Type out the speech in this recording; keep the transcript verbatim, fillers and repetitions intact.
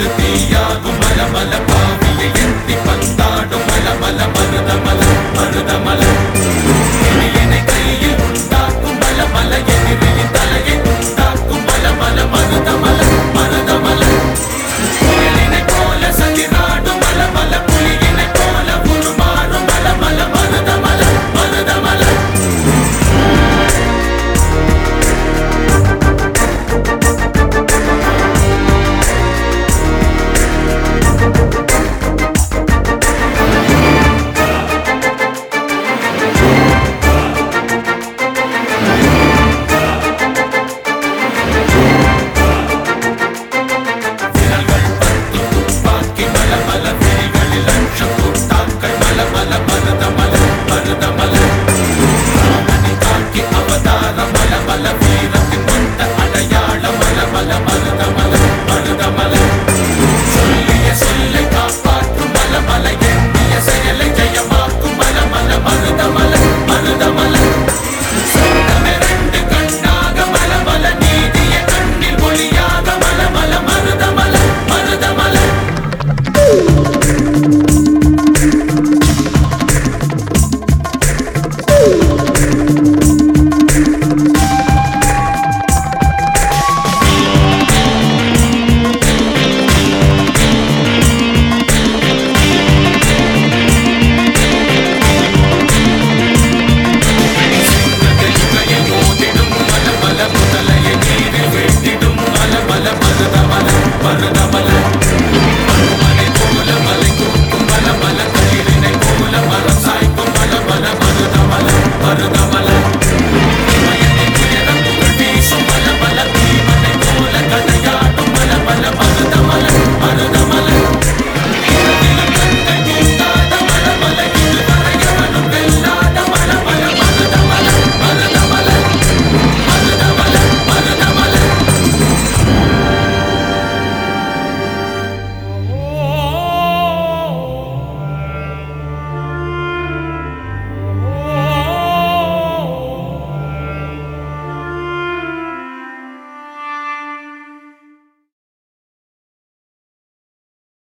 தீயாகும் மல மல பாவியை எத்தி பந்தாடும் மல மல மருத மல மருத மல எதிரினை கையில் உண்டாக்கும் மல மல எதிரியின் தலையை உண்டாக்கும் மல மல மருத மல மருத மல புயலினை போல சதிராடும் மல மல புலியினை போல உருமாறும் மல மல மருத மல மருத மல மருத மல